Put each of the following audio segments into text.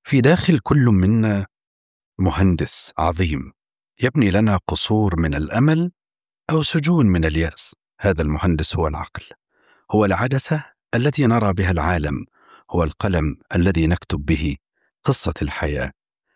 في داخل كل منا مهندس عظيم يبني لنا قصور من الأمل أو سجون من اليأس. هذا المهندس هو العقل، هو العدسة التي نرى بها العالم، هو القلم الذي نكتب به قصة الحياة.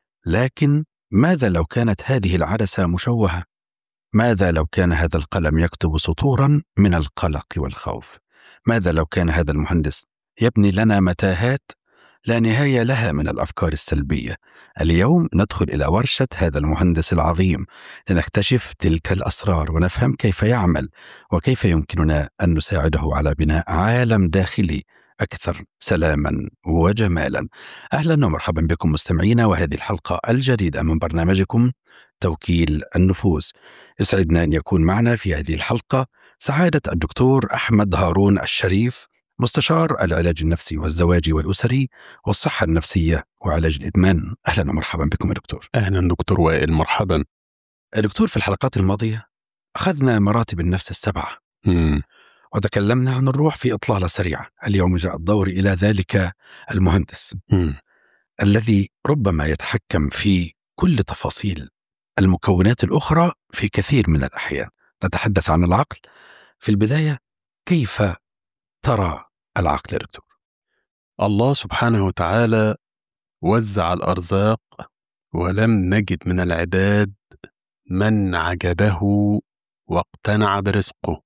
لكن ماذا لو كانت هذه العدسة مشوهة؟ ماذا لو كان هذا القلم يكتب سطورا من القلق والخوف؟ ماذا لو كان هذا المهندس يبني لنا متاهات لا نهاية لها من الأفكار السلبية؟ اليوم ندخل إلى ورشة هذا المهندس العظيم لنكتشف تلك الأسرار ونفهم كيف يعمل وكيف يمكننا أن نساعده على بناء عالم داخلي أكثر سلاما وجمالا. أهلا ومرحبا بكم مستمعينا، وهذه الحلقة الجديدة من برنامجكم توكيل النفوس. يسعدنا أن يكون معنا في هذه الحلقة سعادة الدكتور أحمد هارون الشريف، مستشار العلاج النفسي والزواجي والأسري والصحة النفسية وعلاج الإدمان. أهلا ومرحبا بكم يا دكتور. أهلا دكتور وائل، مرحبا. دكتور، في الحلقات الماضية أخذنا مراتب النفس السبعة وتكلمنا عن الروح في إطلالة سريعة. اليوم جاء الدور إلى ذلك المهندس الذي ربما يتحكم في كل تفاصيل المكونات الأخرى في كثير من الأحيان. نتحدث عن العقل. في البداية، كيف ترى العقل يا دكتور؟ الله سبحانه وتعالى وزع الأرزاق، ولم نجد من العباد من عجبه واقتنع برزقه،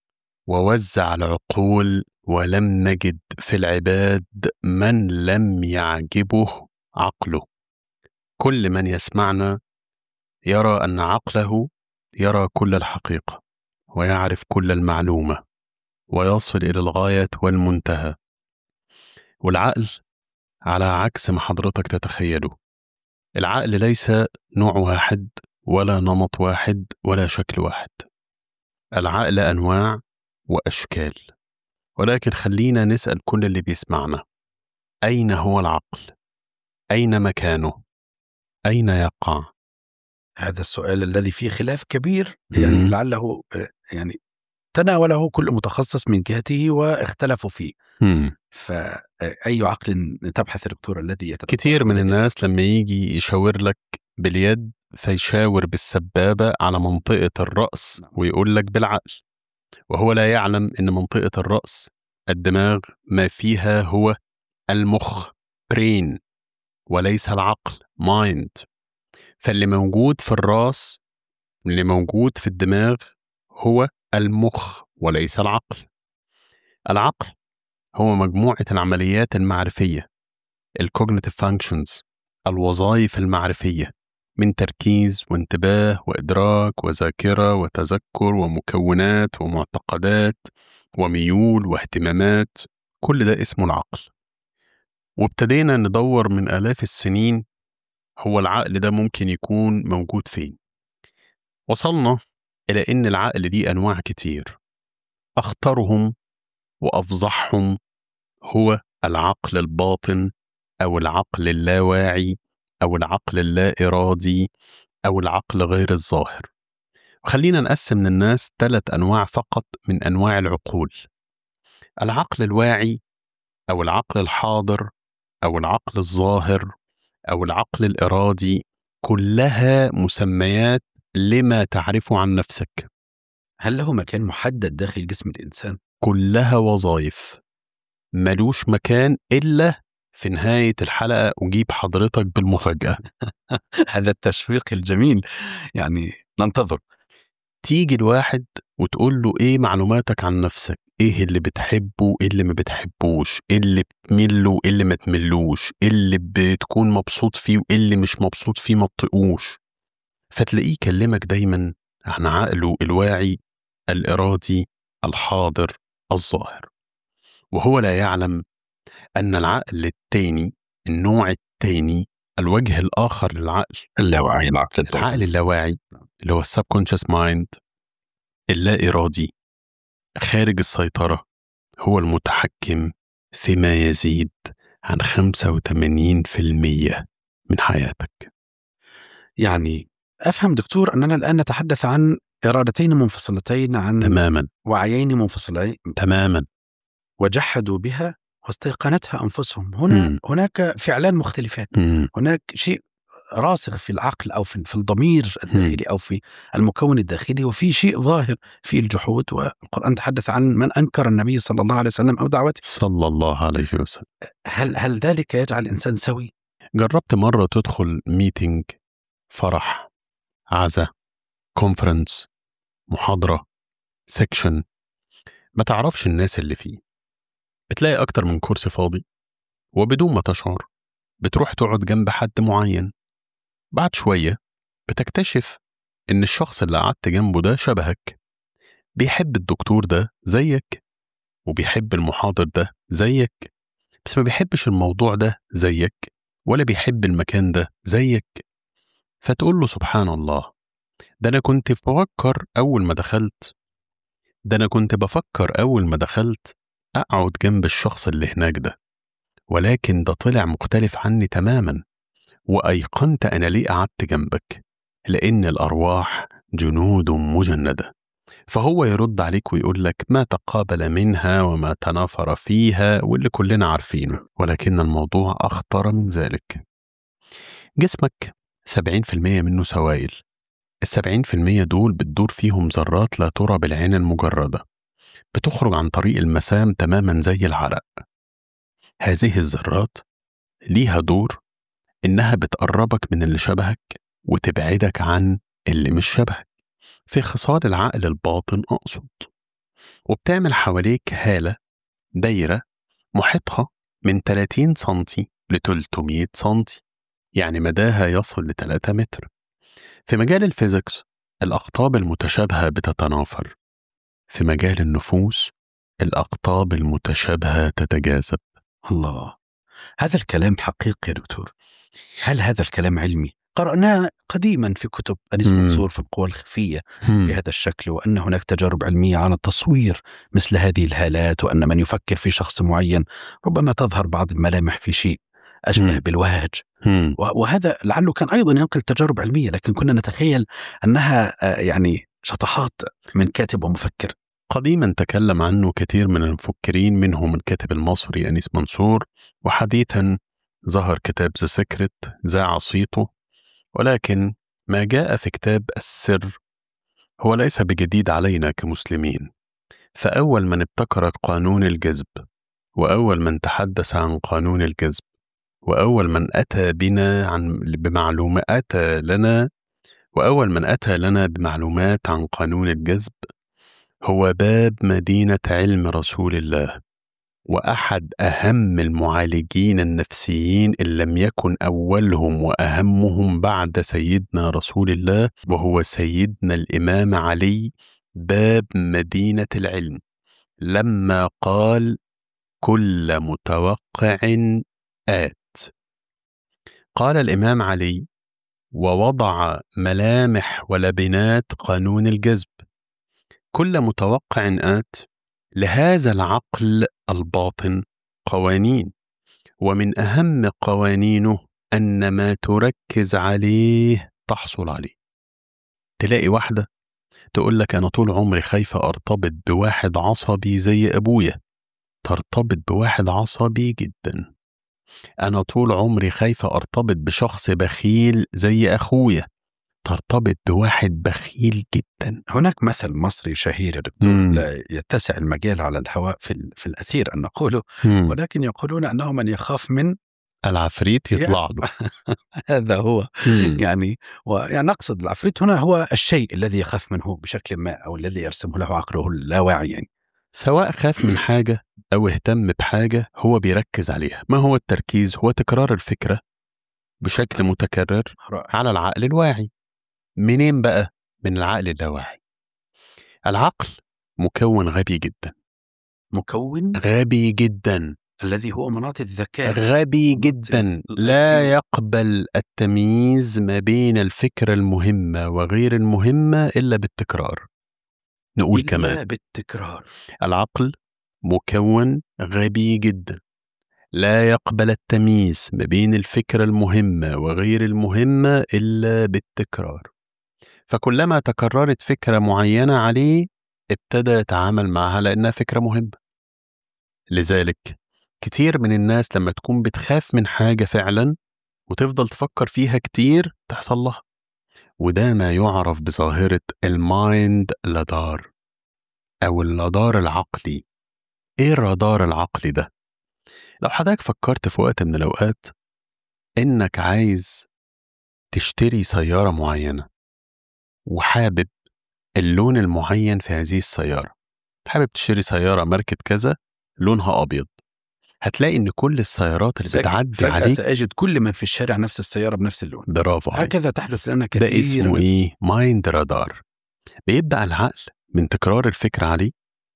ووزع العقول، ولم نجد في العباد من لم يعجبه عقله. كل من يسمعنا يرى أن عقله يرى كل الحقيقة ويعرف كل المعلومة ويصل إلى الغاية والمنتهى. والعقل على عكس ما حضرتك تتخيله، العقل ليس نوع واحد ولا نمط واحد ولا شكل واحد. العقل أنواع وأشكال. ولكن خلينا نسأل كل اللي بيسمعنا، أين هو العقل؟ أين مكانه؟ أين يقع؟ هذا السؤال الذي فيه خلاف كبير، يعني لعله تناوله كل متخصص من جهته واختلفوا فيه. فأي عقل تبحث الدكتور الذي يتبحث؟ كتير من الناس لما يجي يشاور لك باليد فيشاور بالسبابة على منطقة الرأس ويقول لك بالعقل، وهو لا يعلم أن منطقة الرأس الدماغ ما فيها هو المخ brain وليس العقل mind. فاللي موجود في الرأس، اللي موجود في الدماغ هو المخ وليس العقل. العقل هو مجموعة العمليات المعرفية، cognitive functions، الوظائف المعرفية، من تركيز وانتباه وإدراك وذاكرة وتذكر ومكونات ومعتقدات وميول واهتمامات. كل ده اسمه العقل. وابتدينا ندور من آلاف السنين هو العقل ده ممكن يكون موجود فين. وصلنا إلى أن العقل دي أنواع كتير، أخطرهم وأفظعهم هو العقل الباطن أو العقل اللاواعي أو العقل اللا إرادي أو العقل غير الظاهر. وخلينا نقسم للناس 3 أنواع فقط من أنواع العقول: العقل الواعي أو العقل الحاضر أو العقل الظاهر أو العقل الإرادي. كلها مسميات لما تعرفه عن نفسك. هل له مكان محدد داخل جسم الإنسان؟ كلها وظائف، ملوش مكان إلا في نهاية الحلقة أجيب حضرتك بالمفاجأة. هذا التشويق الجميل، يعني ننتظر. تيجي الواحد وتقول له إيه معلوماتك عن نفسك، إيه اللي بتحبه، إيه اللي ما بتحبوش، إيه اللي بتمله، إيه اللي ما تملوش، إيه اللي بتكون مبسوط فيه وإيه اللي مش مبسوط فيه ما تطيقوش. فتلاقيه يكلمك دايما عن عقله الواعي الإرادي الحاضر الظاهر، وهو لا يعلم أن العقل التاني، النوع التاني، الوجه الآخر للعقل اللاواعي، العقل اللاواعي اللي هو subconscious mind، اللا إرادي خارج السيطرة، هو المتحكم فيما يزيد عن 85% من حياتك. يعني أفهم دكتور أننا الآن نتحدث عن إرادتين منفصلتين عن تماما، وعيين منفصلين تماما، وجحدوا بها واستيقنتها أنفسهم. مم. هناك فعلان مختلفان، مم. هناك شيء راسخ في العقل أو في الضمير الداخلي أو في المكون الداخلي، وفي شيء ظاهر في الجحود. والقرآن تحدث عن من أنكر النبي صلى الله عليه وسلم أو دعوته صلى الله عليه وسلم. هل ذلك يجعل الإنسان سوي؟ جربت مرة تدخل ميتينج، فرح، عزا، كونفرنس، محاضرة، سيكشن، ما تعرفش الناس اللي فيه، بتلاقي أكتر من كرسي فاضي، وبدون ما تشعر بتروح تقعد جنب حد معين. بعد شوية بتكتشف إن الشخص اللي قعدت جنبه ده شبهك، بيحب الدكتور ده زيك، وبيحب المحاضر ده زيك، بس ما بيحبش الموضوع ده زيك، ولا بيحب المكان ده زيك. فتقول له سبحان الله، ده أنا كنت بفكر أول ما دخلت أقعد جنب الشخص اللي هناك ده، ولكن ده طلع مختلف عني تماما، وأيقنت أنا ليه قعدت جنبك، لأن الأرواح جنود مجندة. فهو يرد عليك ويقول لك ما تقابل منها وما تنافر فيها، واللي كلنا عارفينه، ولكن الموضوع أخطر من ذلك. جسمك 70% منه سوائل، 70% دول بتدور فيهم ذرات لا ترى بالعين المجردة، بتخرج عن طريق المسام تماما زي العرق. هذه الذرات ليها دور إنها بتقربك من اللي شبهك وتبعدك عن اللي مش شبهك، في خصال العقل الباطن أقصد. وبتعمل حواليك هالة، دايرة محيطها من 30 سنتي ل 300 سنتي، يعني مداها يصل ل 3 متر. في مجال الفيزيكس الأقطاب المتشابهة بتتنافر، في مجال النفوس الأقطاب المتشابهة تتجاذب. الله، هذا الكلام حقيقي يا دكتور. هل هذا الكلام علمي؟ قرأناه قديما في كتب أنيس منصور في القوى الخفية بهذا الشكل، وأن هناك تجارب علمية على تصوير مثل هذه الهالات، وأن من يفكر في شخص معين ربما تظهر بعض الملامح في شيء أشبه بالوهج. وهذا لعله كان أيضا ينقل تجارب علمية، لكن كنا نتخيل أنها يعني شطحات من كاتب ومفكر. قديما تكلم عنه كثير من المفكرين، منهم الكاتب المصري أنيس منصور، وحديثا ظهر كتاب ذا سيكريت ذاع صيته. ولكن ما جاء في كتاب السر هو ليس بجديد علينا كمسلمين. فأول من ابتكر قانون الجذب، وأول من تحدث عن قانون الجذب، وأول من أتى لنا بمعلومات عن قانون الجذب هو باب مدينة علم رسول الله، وأحد أهم المعالجين النفسيين إن لم يكن أولهم وأهمهم بعد سيدنا رسول الله، وهو سيدنا الإمام علي، باب مدينة العلم، لما قال كل متوقع آت. قال الإمام علي ووضع ملامح ولبنات قانون الجذب: كل متوقع آت. لهذا العقل الباطن قوانين، ومن أهم قوانينه أن ما تركز عليه تحصل عليه. تلاقي واحدة تقول لك أنا طول عمري خايفة أرتبط بواحد عصبي زي أبويا، ترتبط بواحد عصبي جدا. أنا طول عمري خايفة أرتبط بشخص بخيل زي أخويا، ترتبط بواحد بخيل جدا. هناك مثل مصري شهير دكتور، لا يتسع المجال على الهواء في الأثير أن نقوله، ولكن يقولون أنه من يخاف من العفريت يطلع له. هذا هو. يعني نقصد العفريت هنا هو الشيء الذي يخاف منه بشكل ما، أو الذي يرسمه له عقله اللاواعي. يعني سواء خاف من حاجة أو اهتم بحاجة هو بيركز عليها. ما هو التركيز؟ هو تكرار الفكرة بشكل متكرر على العقل الواعي. منين بقى؟ من العقل اللاواعي. العقل مكون غبي جدا، غبي جدا، الذي هو مناط الذكاء، غبي جدا، لا يقبل التمييز ما بين الفكرة المهمة وغير المهمة إلا بالتكرار. نقول كمان بالتكرار. العقل مكون غبي جدا، لا يقبل التمييز ما بين الفكرة المهمة وغير المهمة إلا بالتكرار. فكلما تكررت فكرة معينة عليه ابتدى يتعامل معها لأنها فكرة مهمة. لذلك كتير من الناس لما تكون بتخاف من حاجة فعلا وتفضل تفكر فيها كتير تحصل لها، وده ما يعرف بظاهرة المايند لادار أو اللادار العقلي. إيه الرادار العقلي ده؟ لو حضرتك فكرت في وقت من الأوقات إنك عايز تشتري سيارة معينة وحابب اللون المعين في هذه السيارة، حابب تشتري سيارة ماركة كذا لونها أبيض، هتلاقي إن كل السيارات اللي بتعدي فجأة عليك سأجد كل من في الشارع نفس السيارة بنفس اللون. برافو عليك. هكذا تحدث لنا ده كثيرا. اسمه إيه؟ مايند رادار. بيبدأ العقل من تكرار الفكرة عليه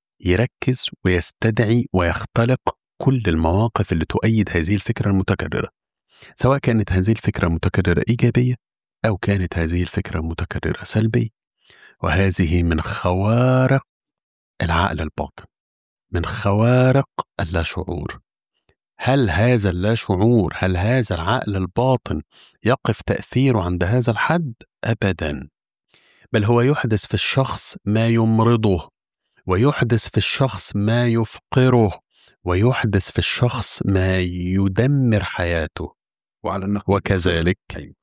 يركز ويستدعي ويختلق كل المواقف اللي تؤيد هذه الفكرة المتكررة، سواء كانت هذه الفكرة المتكررة إيجابية أو كانت هذه الفكرة المتكررة سلبية. وهذه من خوارق العقل الباطن، من خوارق اللاشعور. هل هذا اللاشعور، هل هذا العقل الباطن يقف تأثيره عند هذا الحد؟ أبدا، بل هو يحدث في الشخص ما يمرضه، ويحدث في الشخص ما يفقره، ويحدث في الشخص ما يدمر حياته. وعلى النقل وكذلك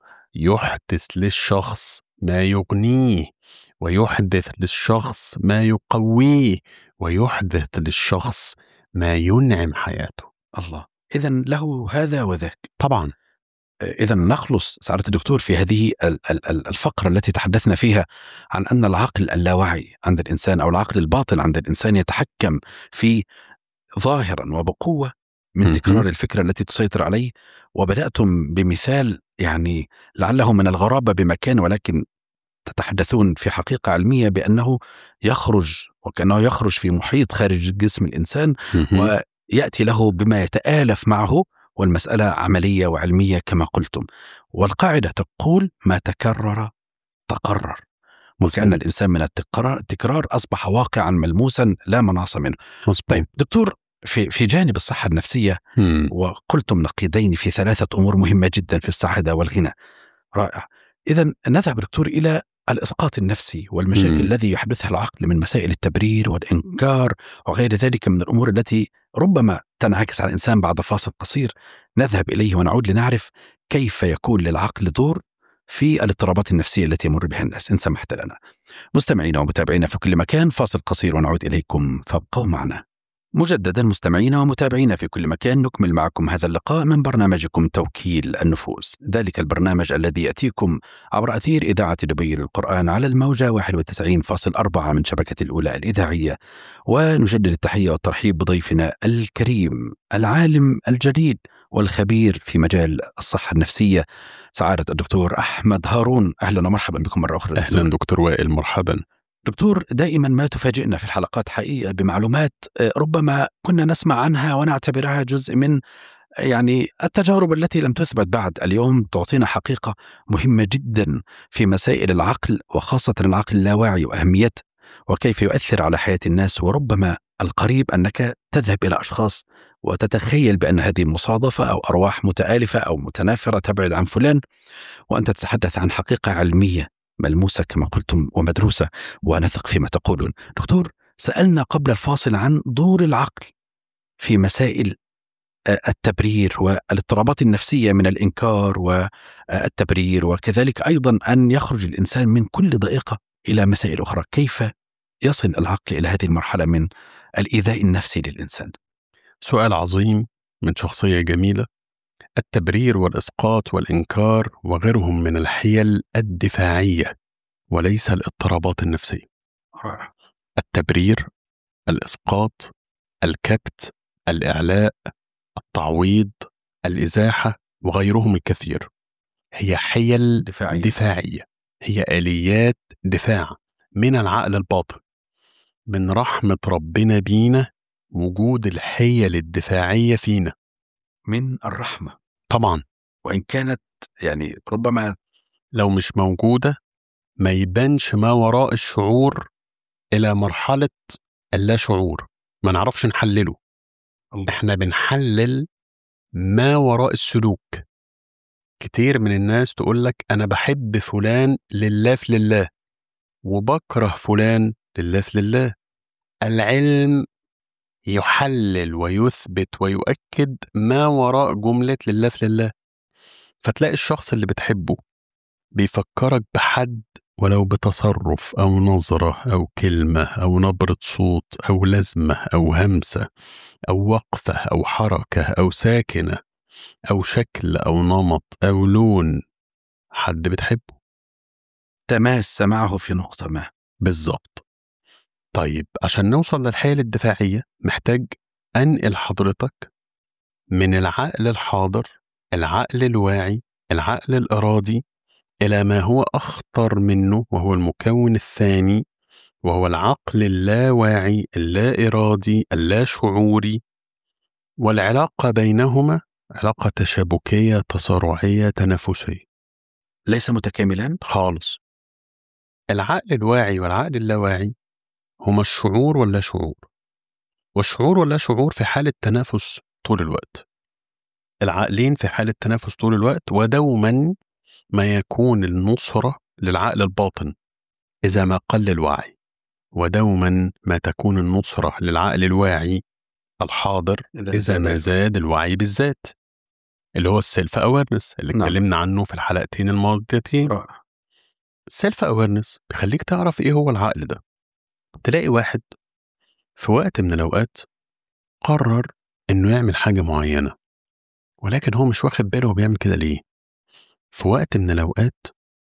يحدث للشخص ما يغنيه، ويحدث للشخص ما يقويه، ويحدث للشخص ما ينعم حياته. الله، إذن له هذا وذاك طبعا. إذن نخلص سعادة الدكتور في هذه الفقرة التي تحدثنا فيها عن أن العقل اللاواعي عند الإنسان أو العقل الباطن عند الإنسان يتحكم في ظاهرا وبقوة من تكرار الفكرة التي تسيطر عليه. وبدأتم بمثال يعني لعله من الغرابة بمكان، ولكن تتحدثون في حقيقة علمية بأنه يخرج وكأنه يخرج في محيط خارج جسم الإنسان ويأتي له بما يتآلف معه، والمسألة عملية وعلمية كما قلتم. والقاعدة تقول ما تكرر تقرر، وكأن الإنسان من التكرار أصبح واقعا ملموسا لا مناص منه. طيب دكتور، في جانب الصحة النفسية وقلتم نقيضين في 3 أمور مهمة جدا في السعادة والغنى. رائع. إذن نذهب دكتور إلى الإسقاط النفسي والمشاكل الذي يحدثها العقل من مسائل التبرير والإنكار وغير ذلك من الأمور التي ربما تنعكس على الإنسان. بعد فاصل قصير نذهب إليه ونعود لنعرف كيف يكون للعقل دور في الاضطرابات النفسية التي يمر بها الناس، إن سمحت لنا. مستمعينا ومتابعينا في كل مكان، فاصل قصير ونعود إليكم، فابقوا معنا. مجددا مستمعينا ومتابعينا في كل مكان، نكمل معكم هذا اللقاء من برنامجكم توكيل النفوس، ذلك البرنامج الذي يأتيكم عبر أثير إذاعة دبي للقرآن على الموجة 91.4 من شبكة الأولى الإذاعية. ونجدد التحية والترحيب بضيفنا الكريم العالم الجليل والخبير في مجال الصحة النفسية سعادة الدكتور أحمد هارون. أهلا ومرحبا بكم مرة أخرى. أهلا دكتور وائل، مرحبا. دكتور، دائما ما تفاجئنا في الحلقات حقيقة بمعلومات ربما كنا نسمع عنها ونعتبرها جزء من يعني التجارب التي لم تثبت بعد. اليوم تعطينا حقيقة مهمة جدا في مسائل العقل، وخاصة العقل اللاواعي وأهميته وكيف يؤثر على حياة الناس. وربما القريب أنك تذهب إلى أشخاص وتتخيل بأن هذه مصادفة أو أرواح متآلفة أو متنافرة تبعد عن فلان، وأنت تتحدث عن حقيقة علمية ملموسة كما قلتم ومدروسة، ونثق فيما تقولون. دكتور، سألنا قبل الفاصل عن دور العقل في مسائل التبرير والاضطرابات النفسية من الإنكار والتبرير، وكذلك أيضا أن يخرج الإنسان من كل ضائقة إلى مسائل أخرى. كيف يصل العقل إلى هذه المرحلة من الإيذاء النفسي للإنسان؟ سؤال عظيم من شخصية جميلة. التبرير والإسقاط والإنكار وغيرهم من الحيل الدفاعية وليس الاضطرابات النفسية. التبرير، الإسقاط، الكبت، الإعلاء، التعويض، الإزاحة وغيرهم الكثير هي حيل دفاعية، هي آليات دفاع من العقل الباطن. من رحمة ربنا بينا وجود الحيل الدفاعية فينا، من الرحمة طبعا. وإن كانت يعني ربما لو مش موجودة ما يبانش ما وراء الشعور إلى مرحلة اللا شعور، ما نعرفش نحلله. احنا بنحلل ما وراء السلوك. كتير من الناس تقولك أنا بحب فلان لله في لله وبكره فلان لله في لله. العلم يحلل ويثبت ويؤكد ما وراء جملة لله في لله. فتلاقي الشخص اللي بتحبه بيفكرك بحد ولو بتصرف أو نظرة أو كلمة أو نبرة صوت أو لزمة أو همسة أو وقفة أو حركة أو ساكنة أو شكل أو نمط أو لون حد بتحبه، تماس معه في نقطة ما. بالظبط. طيب عشان نوصل للحالة الدفاعية محتاج أنقل حضرتك من العقل الحاضر، العقل الواعي، العقل الإرادي، إلى ما هو أخطر منه وهو المكون الثاني، وهو العقل اللاواعي اللا إرادي اللا شعوري. والعلاقة بينهما علاقة تشابكية تصارعية تنافسية، ليس متكاملان خالص. العقل الواعي والعقل اللاواعي هما الشعور واللا شعور، والشعور واللا شعور في حالة تنافس طول الوقت. العقلين في حالة تنافس طول الوقت، ودوما ما يكون النصرة للعقل الباطن إذا ما قل الوعي، ودوما ما تكون النصرة للعقل الواعي الحاضر إذا ما زاد الوعي بالذات، اللي هو السيلف أويرنس اللي اتكلمنا عنه في الحلقتين الماضيتين. السيلف أويرنس بيخليك تعرف إيه هو العقل ده. تلاقي واحد في وقت من الأوقات قرر إنه يعمل حاجة معينة، ولكن هو مش واخد باله هو بيعمل كده ليه. في وقت من الأوقات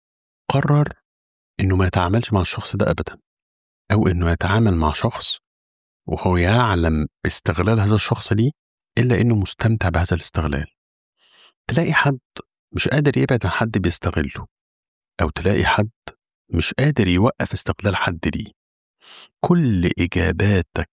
قرر إنه ما يتعاملش مع الشخص ده أبدا، أو إنه يتعامل مع شخص وهو يعلم باستغلال هذا الشخص ليه، إلا إنه مستمتع بهذا الاستغلال. تلاقي حد مش قادر يبعد عن حد بيستغله، أو تلاقي حد مش قادر يوقف استغلال حد ليه. كل إجاباتك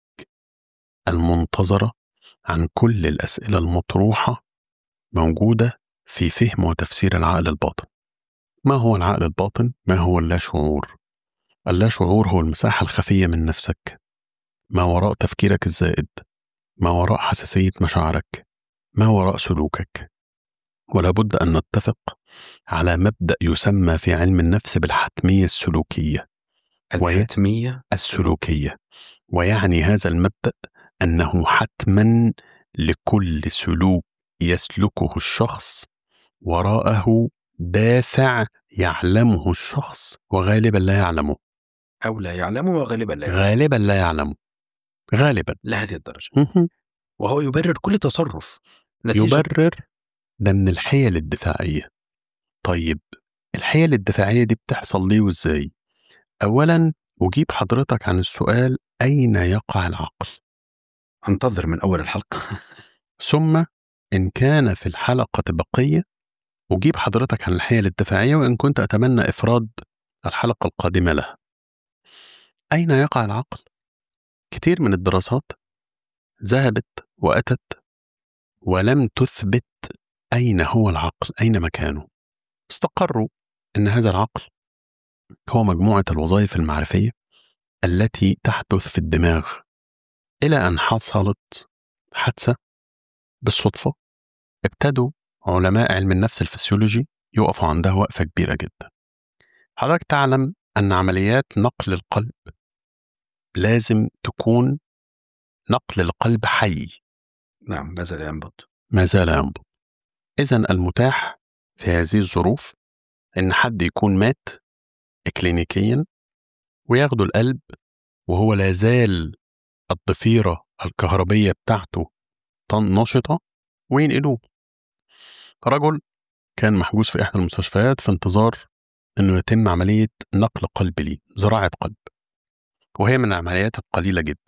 المنتظرة عن كل الأسئلة المطروحة موجودة في فهم وتفسير العقل الباطن. ما هو العقل الباطن؟ ما هو اللاشعور؟ اللاشعور هو المساحة الخفية من نفسك، ما وراء تفكيرك الزائد، ما وراء حساسية مشاعرك، ما وراء سلوكك. ولا بد أن نتفق على مبدأ يسمى في علم النفس بالحتمية السلوكية. الحتمية السلوكية، ويعني هذا المبدأ أنه حتما لكل سلوك يسلكه الشخص وراءه دافع يعلمه الشخص وغالبا لا يعلمه، أو لا يعلمه وغالبا لا يعلمه. غالبا لا يعلمه، غالبا لهذه الدرجة. وهو يبرر كل تصرف يبرر. ده من الحيل الدفاعية. طيب الحيل الدفاعية دي بتحصل ليه وإزاي؟ أولا أجيب حضرتك عن السؤال أين يقع العقل؟ أنتظر من أول الحلقة. ثم إن كان في الحلقة بقية أجيب حضرتك عن الحيل الدفاعية، وإن كنت أتمنى إفراد الحلقة القادمة لها. أين يقع العقل؟ كتير من الدراسات ذهبت وأتت ولم تثبت أين هو العقل، أين مكانه. استقروا أن هذا العقل هو مجموعة الوظائف المعرفية التي تحدث في الدماغ، إلى أن حصلت حادثة بالصدفة ابتدوا علماء علم النفس الفسيولوجي يقفوا عندها وقفة كبيرة جدا. حضرتك تعلم أن عمليات نقل القلب لازم تكون نقل القلب حي. نعم، ما زال ينبض. ما زال ينبض. إذن المتاح في هذه الظروف إن حد يكون مات إكلينيكيا وياخدوا القلب وهو لا زال الضفيرة الكهربية بتاعته نشطة وينقلوه. رجل كان محجوز في إحدى المستشفيات في انتظار إنه يتم عملية نقل قلب ليه، زراعة قلب، وهي من العمليات القليلة جدا.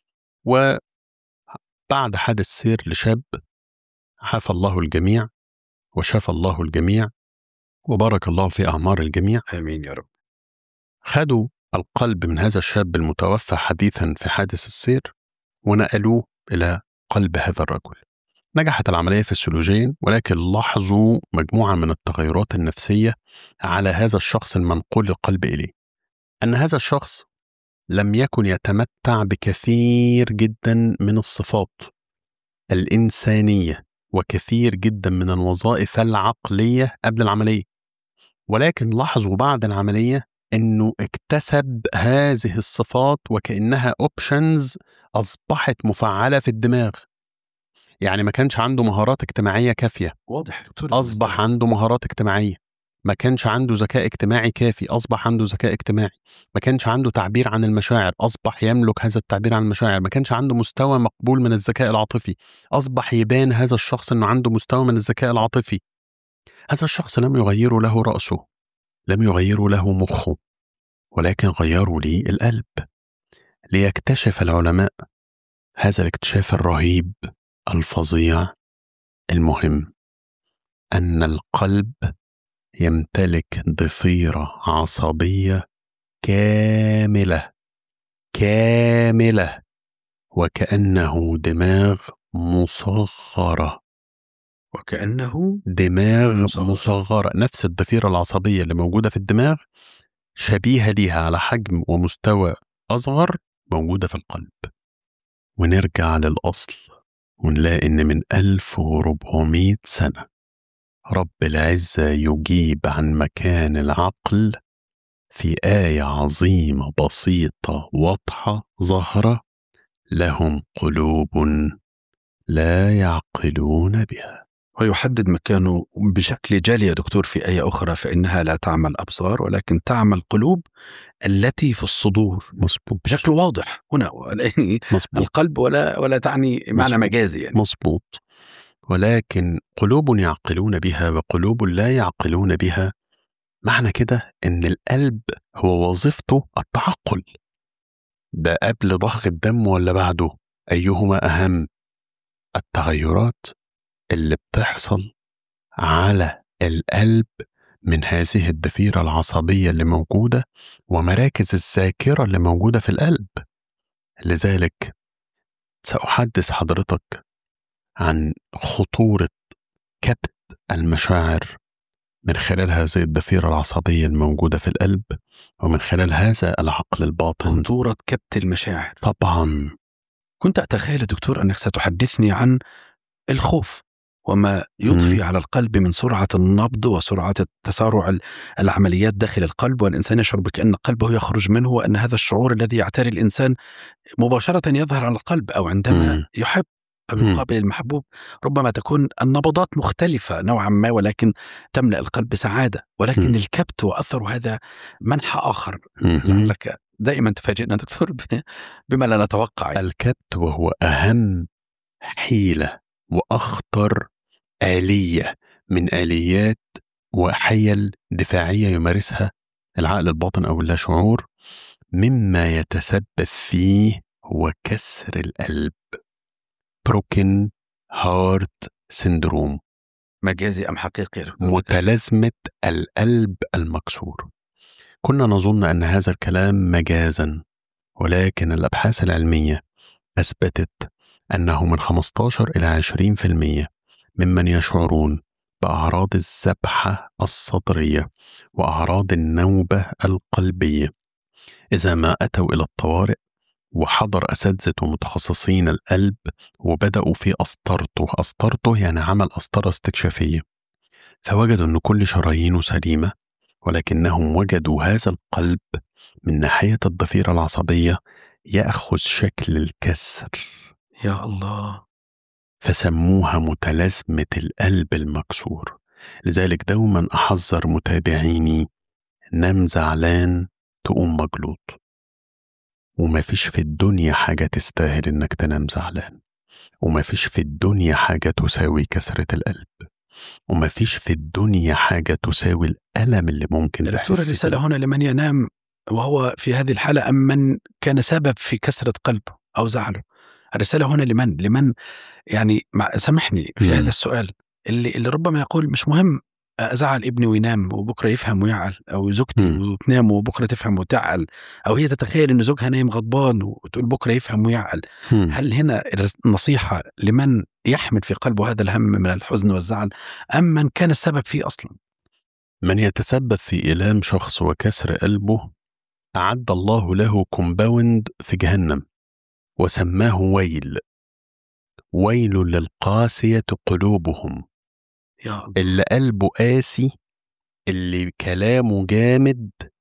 وبعد حادث سير لشاب عافى الله الجميع وشفى الله الجميع وبارك الله في أعمار الجميع، آمين يا رب. خدوا القلب من هذا الشاب المتوفى حديثا في حادث السير ونقلوه إلى قلب هذا الرجل. نجحت العملية فسيولوجيا، ولكن لاحظوا مجموعة من التغيرات النفسية على هذا الشخص المنقول القلب إليه. أن هذا الشخص لم يكن يتمتع بكثير جدا من الصفات الإنسانية وكثير جدا من الوظائف العقلية قبل العملية، ولكن لاحظوا بعد العملية إنه اكتسب هذه الصفات وكأنها اوبشنز أصبحت مفعلة في الدماغ. يعني ما كانش عنده مهارات اجتماعية كافية، واضح دكتور، أصبح عنده مهارات اجتماعية. ما كانش عنده ذكاء اجتماعي كافي، أصبح عنده ذكاء اجتماعي. ما كانش عنده تعبير عن المشاعر، أصبح يملك هذا التعبير عن المشاعر. ما كانش عنده مستوى مقبول من الذكاء العاطفي، أصبح يبان هذا الشخص أنه عنده مستوى من الذكاء العاطفي. هذا الشخص لم يغير له رأسه، لم يغير له مخه، ولكن غيروا لي القلب. ليكتشف العلماء هذا الاكتشاف الرهيب الفظيع المهم، أن القلب يمتلك ضفيرة عصبية كاملة كاملة، وكأنه دماغ مصغرة، وكأنه دماغ مصغرة. نفس الضفيرة العصبية اللي موجودة في الدماغ شبيهة ليها على حجم ومستوى أصغر موجودة في القلب. ونرجع للأصل ونلاقي إن من 1400 سنة رب العزة يجيب عن مكان العقل في آية عظيمة بسيطة واضحة ظاهرة: لهم قلوب لا يعقلون بها. ويحدد مكانه بشكل جلي يا دكتور في آية أخرى: فإنها لا تعمى الأبصار ولكن تعمى القلوب التي في الصدور. مظبوط، بشكل واضح هنا. القلب ولا تعني معنى مجازي يعني. مظبوط. ولكن قلوب يعقلون بها وقلوب لا يعقلون بها، معنى كده إن القلب هو وظيفته التعقل. ده قبل ضخ الدم ولا بعده؟ أيهما أهم؟ التغيرات اللي بتحصل على القلب من هذه الضفيرة العصبية اللي موجودة ومراكز الذاكرة اللي موجودة في القلب. لذلك سأحدث حضرتك عن خطورة كبت المشاعر من خلال هذه الضفيرة العصبية الموجودة في القلب ومن خلال هذا العقل الباطن. خطورة كبت المشاعر. طبعا. كنت أتخيل دكتور أنك ستحدثني عن الخوف وما يضفي على القلب من سرعة النبض وسرعة تسارع العمليات داخل القلب، والإنسان يشعر بأن قلبه يخرج منه، وأن هذا الشعور الذي يعتري الإنسان مباشرة يظهر على القلب، أو عندما يحب أو يقابل المحبوب ربما تكون النبضات مختلفة نوعا ما ولكن تملأ القلب سعادة. ولكن الكبت وأثر هذا منحى آخر. لعلك دائما تفاجئنا دكتور بما لا نتوقع. الكبت وهو أهم حيلة وأخطر آلية من آليات وحيل دفاعية يمارسها العقل الباطن أو اللاشعور، مما يتسبب فيه هو كسر القلب. broken heart syndrome. مجازي أم حقيقي؟ متلازمة القلب المكسور. كنا نظن أن هذا الكلام مجازا، ولكن الأبحاث العلمية أثبتت أنه من 15 إلى 20% ممن يشعرون بأعراض الذبحة الصدرية وأعراض النوبة القلبية إذا ما أتوا إلى الطوارئ وحضر أساتذة ومتخصصين القلب وبدأوا في أسطرته يعني عمل أسطرة استكشافية، فوجدوا أن كل شرايينه سليمة، ولكنهم وجدوا هذا القلب من ناحية الضفيرة العصبية يأخذ شكل الكسر. يا الله. فسموها متلازمة القلب المكسور. لذلك دوما أحذر متابعيني: نام زعلان تقوم مجلوط، وما فيش في الدنيا حاجة تستاهل إنك تنام زعلان، وما فيش في الدنيا حاجة تساوي كسرة القلب، وما فيش في الدنيا حاجة تساوي الألم اللي ممكن دكتور الرسالة هنا لمن ينام وهو في هذه الحالة أم من كان سبب في كسرة قلبه أو زعله؟ الرسالة هنا لمن يعني سامحني في هذا السؤال اللي ربما يقول مش مهم أزعل ابني وينام وبكرة يفهم ويعقل، أو زوجتي وتنام وبكرة تفهم وتعقل، أو هي تتخيل إن زوجها نايم غضبان وتقول بكرة يفهم ويعقل. هل هنا النصيحة لمن يحمل في قلبه هذا الهم من الحزن والزعل أم من كان السبب فيه أصلا؟ من يتسبب في إيلام شخص وكسر قلبه أعد الله له كومباوند في جهنم وسماه ويل. ويل للقاسية قلوبهم. اللي قلبه قاسي، اللي كلامه جامد،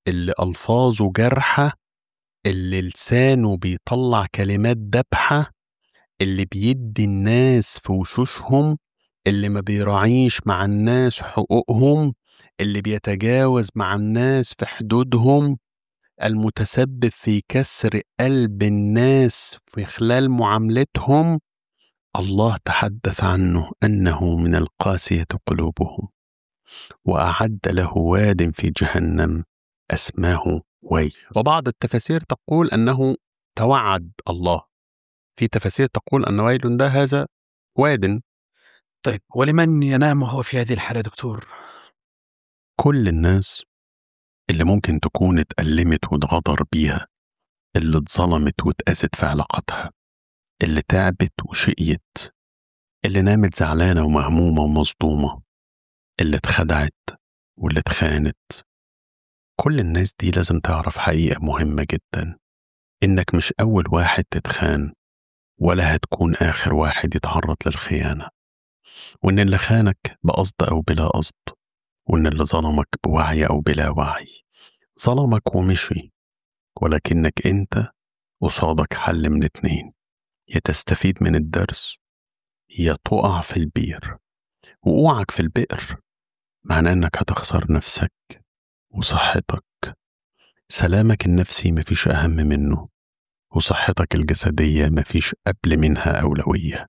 اللي ألفاظه جرحة، اللي لسانه بيطلع كلمات دبحة، اللي بيدي الناس في وشوشهم، اللي ما بيراعيش مع الناس حقوقهم، اللي بيتجاوز مع الناس في حدودهم، المتسبب في كسر قلب الناس في خلال معاملتهم. الله تحدث عنه أنه من القاسية قلوبهم، وأعد له واد في جهنم اسماه ويل. وبعض التفاسير تقول أنه توعد الله، في تفاسير تقول أن ويل ده هذا واد. طيب، ولمن ينام وهو في هذه الحالة دكتور؟ كل الناس اللي ممكن تكون اتألمت واتغدر بيها، اللي اتظلمت واتأذت في علاقتها، اللي تعبت وشقيت، اللي نامت زعلانة ومهمومة ومصدومة، اللي اتخدعت واللي اتخانت. كل الناس دي لازم تعرف حقيقة مهمة جدا، إنك مش أول واحد تتخان، ولا هتكون آخر واحد يتعرض للخيانة، وإن اللي خانك بقصد أو بلا قصد، وإن اللي ظلمك بوعي أو بلا وعي ظلمك ومشي، ولكنك أنت قصادك حل من اتنين: يا تستفيد من الدرس، يا تقع في البير. وقوعك في البئر معناه إنك هتخسر نفسك وصحتك. سلامك النفسي مفيش أهم منه، وصحتك الجسدية مفيش قبل منها أولوية.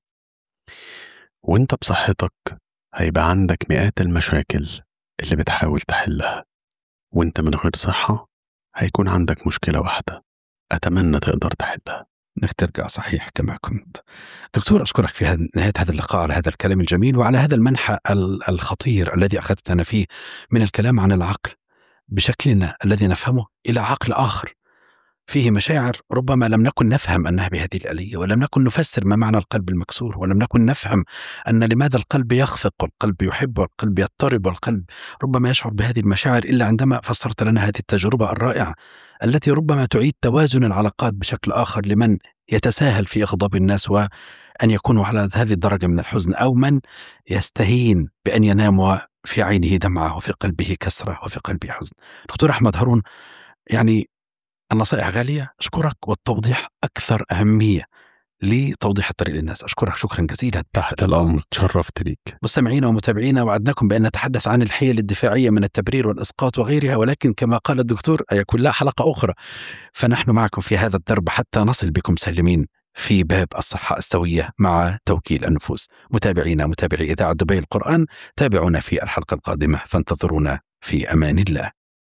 وانت بصحتك هيبقى عندك مئات المشاكل اللي بتحاول تحلها، وانت من غير صحة هيكون عندك مشكلة واحدة أتمنى تقدر تحلها، انك ترجع صحيح كما كنت. دكتور، أشكرك في نهاية هذا اللقاء على هذا الكلام الجميل، وعلى هذا المنحى الخطير الذي أخذتنا فيه من الكلام عن العقل بشكلنا الذي نفهمه إلى عقل آخر فيه مشاعر ربما لم نكن نفهم أنها بهذه الآلية، ولم نكن نفسر ما معنى القلب المكسور، ولم نكن نفهم أن لماذا القلب يخفق والقلب يحب والقلب يضطرب والقلب ربما يشعر بهذه المشاعر إلا عندما فسرت لنا هذه التجربة الرائعة التي ربما تعيد توازن العلاقات بشكل آخر لمن يتساهل في إغضاب الناس وأن يكونوا على هذه الدرجة من الحزن، أو من يستهين بأن ينام وفي عينه دمعة وفي قلبه كسرة وفي قلبه حزن. دكتور أحمد هارون، يعني النصائح غالية، أشكرك، والتوضيح أكثر أهمية لتوضيح الطريق للناس. أشكرك شكرا جزيلا. تحت الأمر، تشرفت ليك. مستمعينا ومتابعينا، وعدناكم بأن نتحدث عن الحيل الدفاعية من التبرير والإسقاط وغيرها، ولكن كما قال الدكتور يكون لها حلقة أخرى، فنحن معكم في هذا الدرب حتى نصل بكم سالمين في باب الصحة السوية مع توكيل النفوس. متابعينا متابعي إذاعة دبي القرآن، تابعونا في الحلقة القادمة، فانتظرونا في أمان الله.